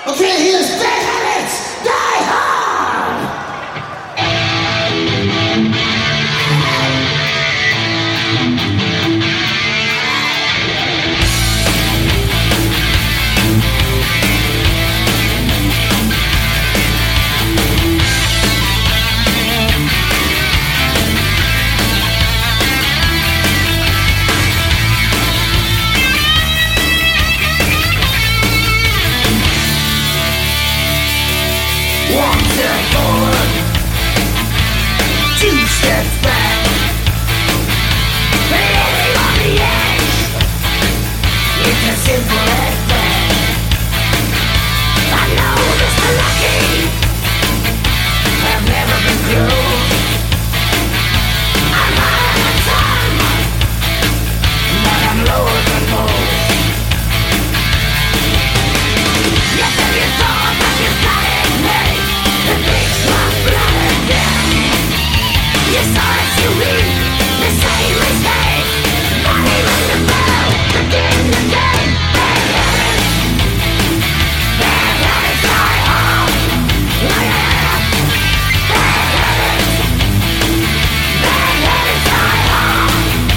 Okay, here's Bad Habits! Die Hard! One step forward, two steps back. Living on the edge, it's as simple as that. I know Mr. Lucky, I've never been close. I'm higher than some, but I'm lower than most. You said you thought that you got it made. The bitch was blooded down. You saw it to read the same mistake. Money ring the bell, begin the game. Bad habits, bad habits die hard. Bad habits, bad habits die hard.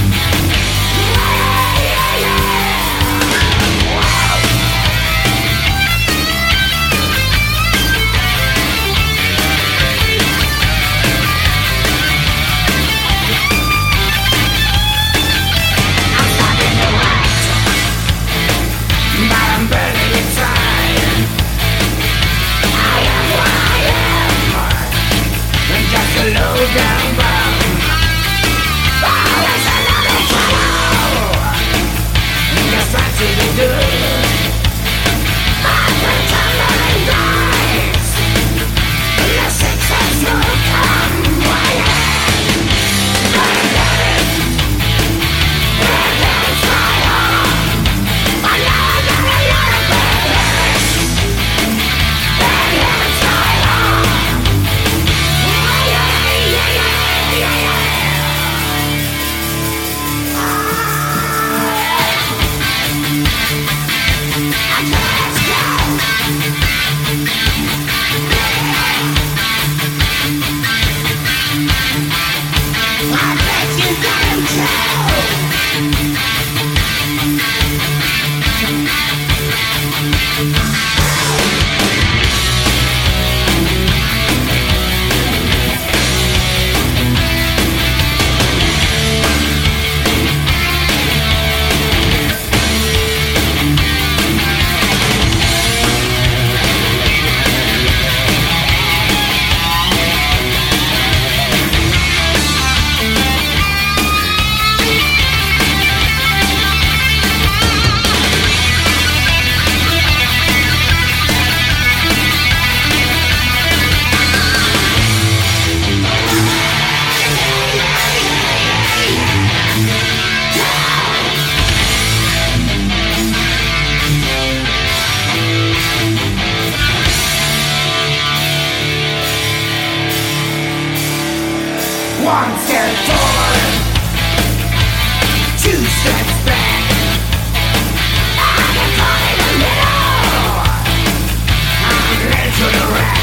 I'm starting to act, but I'm burning inside. I am what I am, and just a low down bum. Oh, it's another trouble, just trying to be good. I've been tumbling dice, the success will come. Why bad habits, bad habits die hard. I know I got a lot of bad habits. Bad habits die hard. I can't go. I bet you got him too. One step forward, two steps back. I get caught in the middle. I'm led to the rack.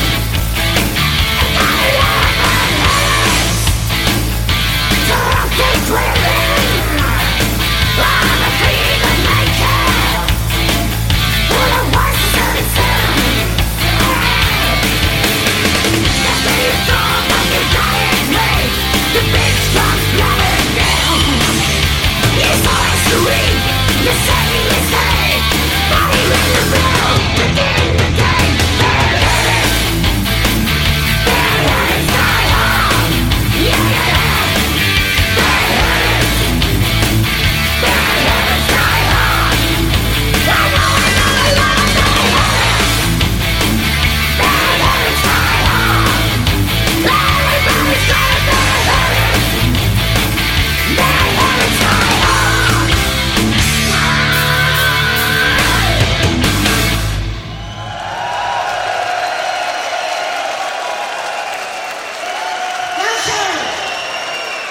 I love my habits, so I'll keep clearing. I'm a freedom maker, for the worst is soon. After you thought that you got it made, the bitch comes blooded down. You saw it to read, you said